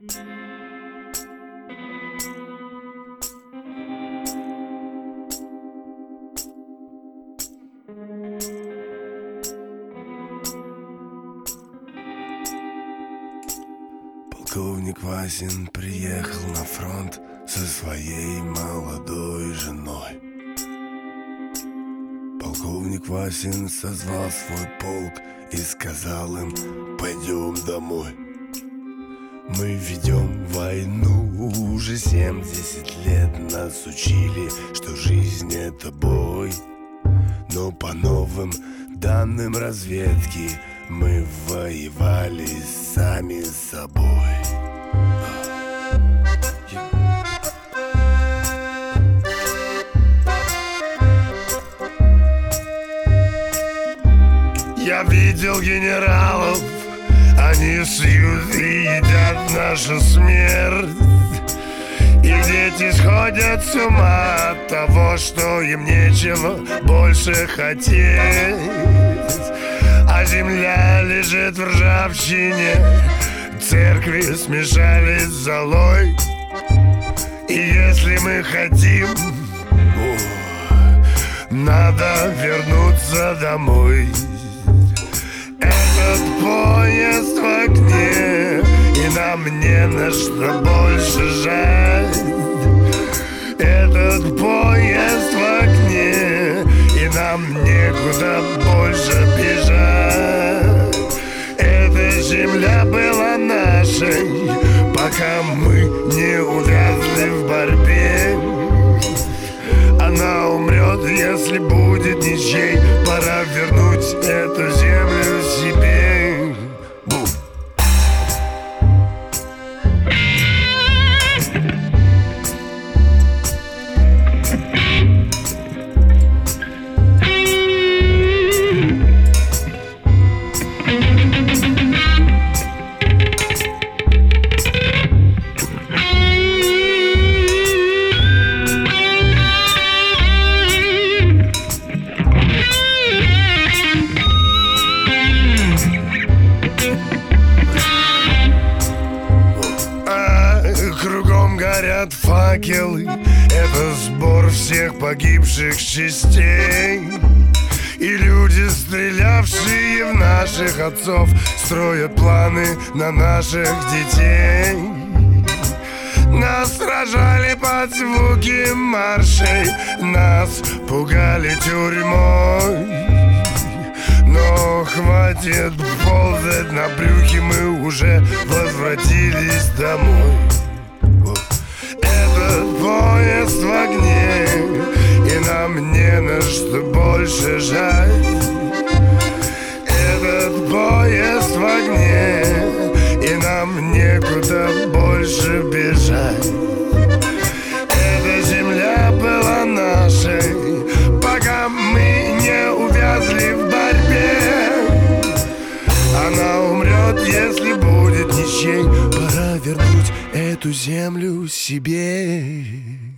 Полковник Васин приехал на фронт со своей молодой женой. Полковник Васин созвал свой полк и сказал им: пойдем домой. Мы ведем войну уже 70 лет. Нас учили, что жизнь — это бой. Но по новым данным разведки мы воевали сами с собой. Я видел генералов, они шьют и едят нашу смерть. И дети сходят с ума от того, что им нечего больше хотеть. А земля лежит в ржавчине, церкви смешались с золой. И если мы хотим, надо вернуться домой. Этот поезд в окне, и нам не на что больше жать. Этот поезд в окне, и нам некуда больше бежать. Эта земля была нашей, пока мы не увязли в борьбе. Она умрет, если будет ничей. Пора вернуть эту землю себе. Бум. Кругом горят факелы, это сбор всех погибших частей. И люди, стрелявшие в наших отцов, строят планы на наших детей. Нас сражали под звуки маршей, нас пугали тюрьмой. Но хватит ползать на брюхе, мы уже возвратились домой. Этот поезд в огне, и нам не на что больше жать. Этот поезд в огне, и нам некуда больше бежать. Эта земля была нашей, пока мы не увязли в борьбе. Она умрет, если будет ничей. Пора вернуть эту землю себе.